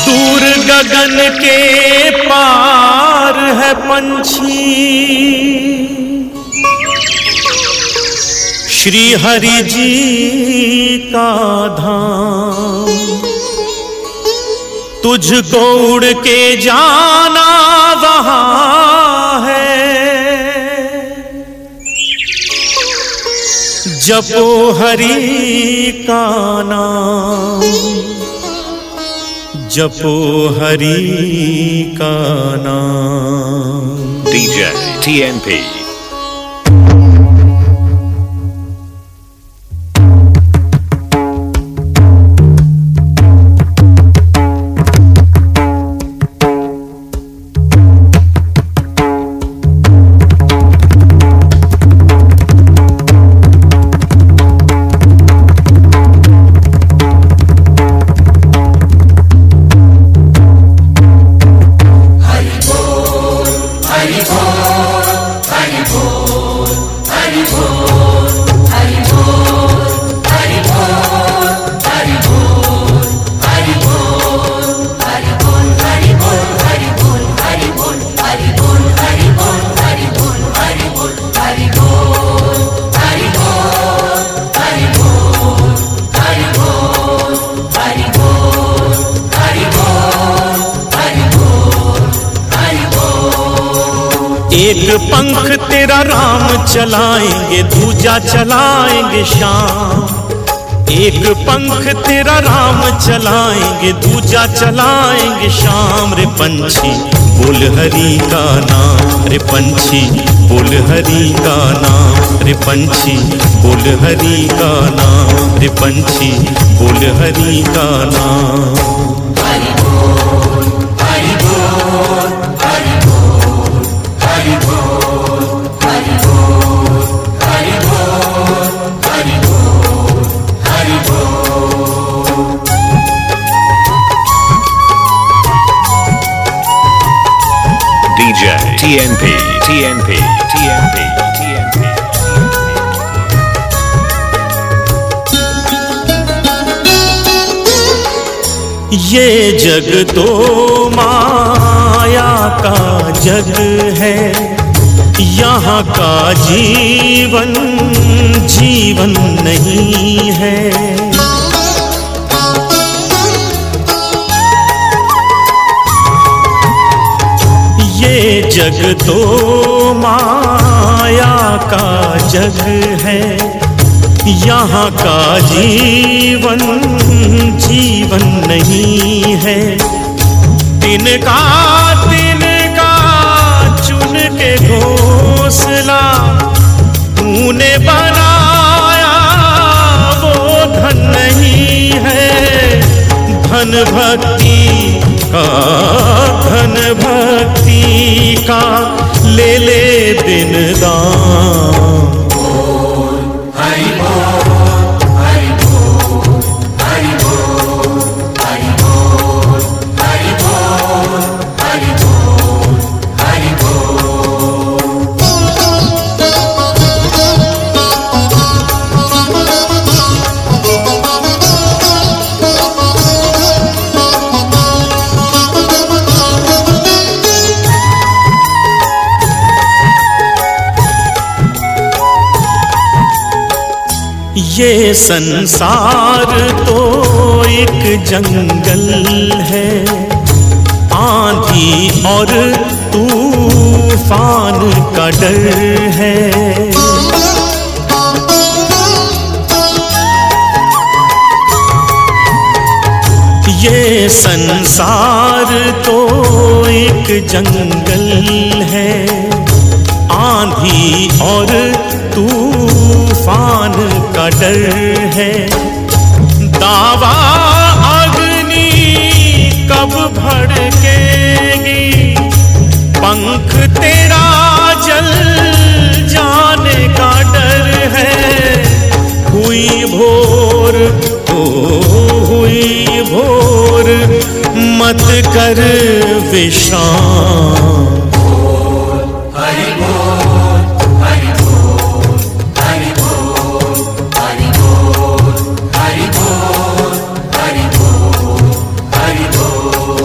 दूर गगन के पार है पंछी, श्री हरि जी का धाम। तुझको उड़ के जाना वहां है, जपो हरि का नाम, जपो हरि का नाम। DJ TNP। एक पंख तेरा राम चलाएंगे, दूजा चलाएंगे श्याम। एक पंख तेरा राम चलाएंगे, दूजा चलाएंगे श्याम। रे पंछी बोल हरि का नाम, रे पंछी बोल हरि का नाम, रे पंछी बोल हरि का नाम, रे पंछी बोल हरि का नाम। हरि बोल, हरि बोल, हरि बोल, हरि बोल, हरि बोल, हरि बोल, हरि बोल, हरि बोल। DJ TNP, TNP, TNP, TNP। ये जग तो माया का जग है, यहाँ का जीवन जीवन नहीं है। ये जग तो माया का जग है, यहाँ का जीवन जीवन नहीं है। तिनका तिनका चुन के घोंसला तूने बनाया, वो धन नहीं है। धन भक्ति का, धन भक्ति का ले ले दिन दाम। हरि बोल, हरि बोल, हरि बोल, हरि बोल, हरि बोल, हरि बोल, हरि बोल। ये संसार तो एक जंगल है, आंधी और तूफान का डर है। ये संसार तो एक जंगल है, आंधी और तूफान का डर है। दावा अग्नि कब भड़केगी, पंख तेरा जल जाने का डर है। हुई भोर तो हुई भोर, मत कर विश्राम। हरि बोल, हरि बोल, हरि बोल, हरि बोल, हरि बोल, हरि बोल, हरि बोल।